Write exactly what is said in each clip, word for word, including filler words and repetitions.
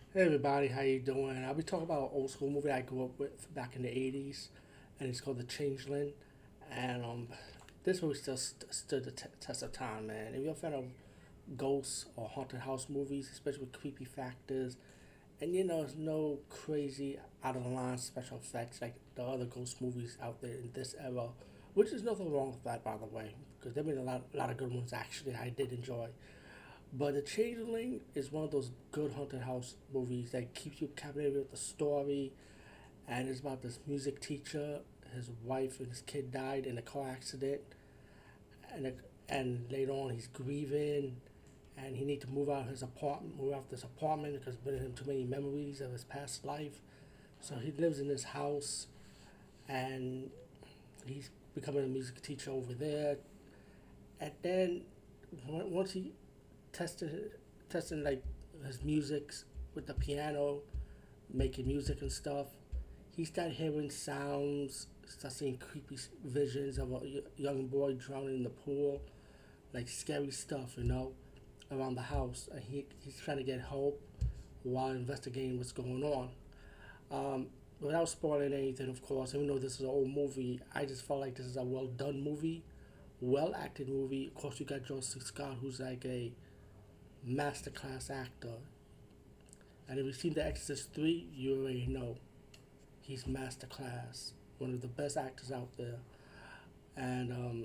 Hey everybody, how you doing? I'll be talking about an old school movie I grew up with back in the eighties, and it's called The Changeling. And um, this movie still st- stood the t- test of time, man. If you're a fan of ghosts or haunted house movies, especially with creepy factors, and you know, there's no crazy out of the line special effects like the other ghost movies out there in this era, which is nothing wrong with that, by the way, because there have been a lot, a lot of good ones actually I did enjoy. But The Changeling is one of those good haunted house movies that keeps you captivated with the story, and it's about this music teacher. His wife and his kid died in a car accident, and it, and later on he's grieving, and he needs to move out of his apartment, move out of this apartment because it's bringing him too many memories of his past life. So he lives in this house, and he's becoming a music teacher over there. And then once he tested testing like his music with the piano, making music and stuff. He started hearing sounds, started seeing creepy visions of a young boy drowning in the pool, like scary stuff, you know, around the house. And he he's trying to get help while investigating what's going on. Um, Without spoiling anything, of course, even though this is an old movie, I just felt like this is a well done movie, well acted movie. Of course, you got George C. Scott, who's like a masterclass actor. And if you've seen The Exorcist three, you already know he's masterclass. One of the best actors out there. And um,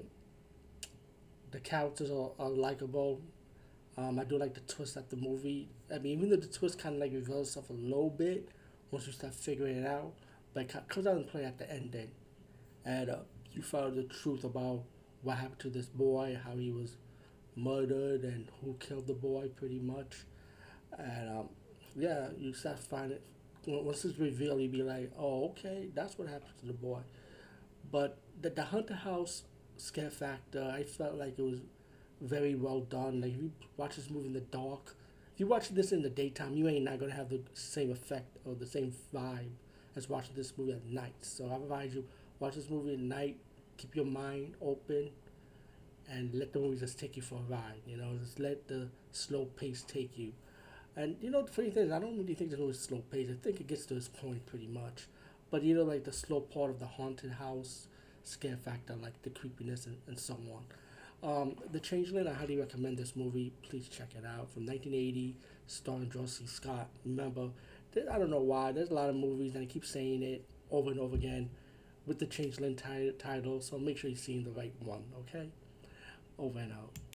the characters are, are likable. Um, I do like the twist at the movie. I mean, even though the twist kind of like reveals itself a little bit once you start figuring it out, but it comes out and play at the ending. And uh, you find out the truth about what happened to this boy, how he was murdered, and who killed the boy, pretty much. And um, yeah, you start finding once it's revealed, you be like, oh, okay, that's what happened to the boy. But the, the Hunter House scare factor, I felt like it was very well done. Like if you watch this movie in the dark, if you watch this in the daytime, you ain't not gonna have the same effect or the same vibe as watching this movie at night. So I advise you watch this movie at night. Keep your mind open and let the movie just take you for a ride. You know, just let the slow pace take you. And you know, the funny thing is, I don't really think there's always slow pace. I think it gets to this point pretty much. But you know, like the slow part of the haunted house scare factor, like the creepiness and, and so on. Um, the Changeling, I highly recommend this movie. Please check it out. From nineteen eighty, starring George C. Scott. Remember, there, I don't know why, there's a lot of movies, and I keep saying it over and over again with the Changeling ti- title, so make sure you're seeing the right one, okay? Over and out.